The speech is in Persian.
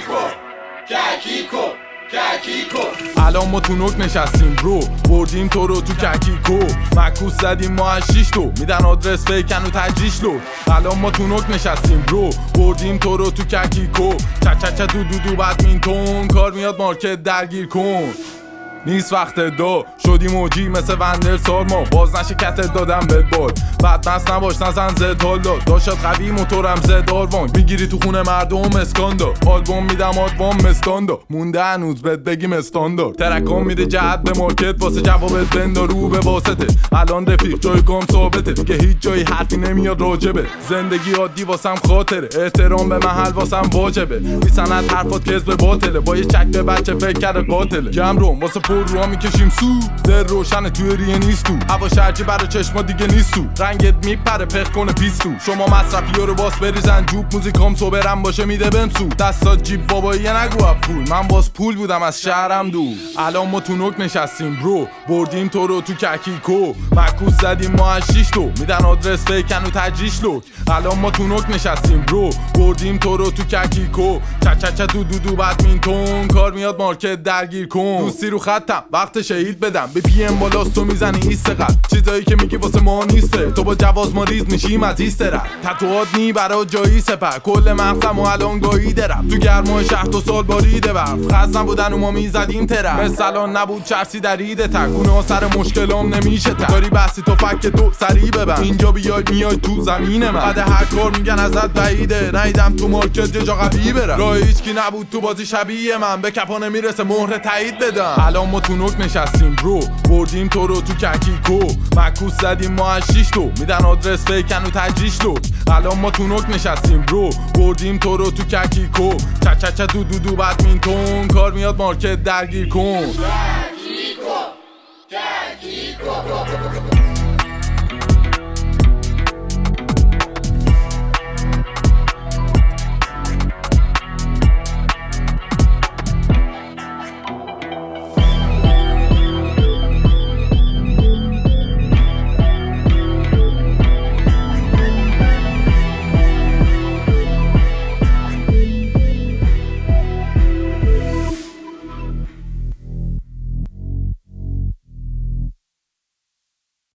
الان ما تو نوک نشستیم برو، بردیم تو رو تو ککیکو، مکوس زدیم ما از 6 تو، میدن آدرس فیکن و تجریش لو. الان ما تو نوک نشستیم برو، بردیم تو رو تو ککیکو، چک چک چک دو دو دو بدمینتون، کار میاد مارکت درگیر کن. نیست وقت دو شدی موجی مثل وندر سالما، باز نشه کتت دادم بهت بال، بدمست نباش نزن زد حال داد، داشت قوی موتورم زد آروان، میگیری تو خونه مردم اسکاندا، آلبوم میدم آلبوم مستاندا، مونده هنوز بهت بگیم استاندارد، ترکام میده جهت به مارکت واسه جوابت بندا رو به واسطه، الان رفیق جای گام ثابته، دیگه هیچ جایی حرفی نمیاد راجبه، زندگی عادی واسم خاطره، احترام به محل واسم واجبه، بی سند حرفات کذب باطله، با یه چک به بچه فکر کرده قاتله، جمع رو واسه پر رو میکشیم سو، در روشن توی ریه نیست تو، هوا شرجی برای چشما دیگه نیست تو، رنگت میپره پخ کنه پیستو، شما مصرفی رو باس بریزن جوب، موزیکام صبرم باشه میده بمسو، دستات جیب بابایی نگو اب پول، من باز پول بودم از شهرم دور. الان ما تو نوک نشستیم برو، بردیم تو رو تو ککیکو، مکوس زدیم ما از 6 تو، میدن آدرس فیکن و تجریش لوک. الان ما تو نوک نشستیم برو، بردیم تو رو تو ککیکو، چک چک چک دو دو دو بدمینتون، کار میاد مارکت درگیر کن. دوستی رو خطم وقت شهید بدم، به پی ام بالاست تو میزنی ایست قد، چیزایی که میگی واسه ما نیسته، تو با جواز ما ریز میشیم از ایسترم، تتوات نی برا جایی سپر، کل مغزم و الان گاییده رفت، تو گرمای شهر 2 سال باریده برف، خزن بودن و ما میزدیم ترم، مثلان نبود چرسی دریده تک، گونه سر مشکلام نمیشه تک، داری بحثی تو فک تو سریع ببن، اینجا بیای میای تو زمین من، بعد هر کار میگن ازت بعیده، نیدم تو مارکت یه جا قوی برم، راه هیچکی نبود تو بازی شبیه من، به کپا نمیرسه مهر تایید بدم. الان ما تو نوک نشستیم برو، بردیم تو رو تو ککیکو، مکوس زدیم ما از 6 تو، میدن آدرس فیکن و تجریش لو. الان ما تو نوک نشستیم برو، بردیم تو رو تو ککیکو، چک چک چک دو دو دو بدمینتون، کار میاد مارکت درگیر کن.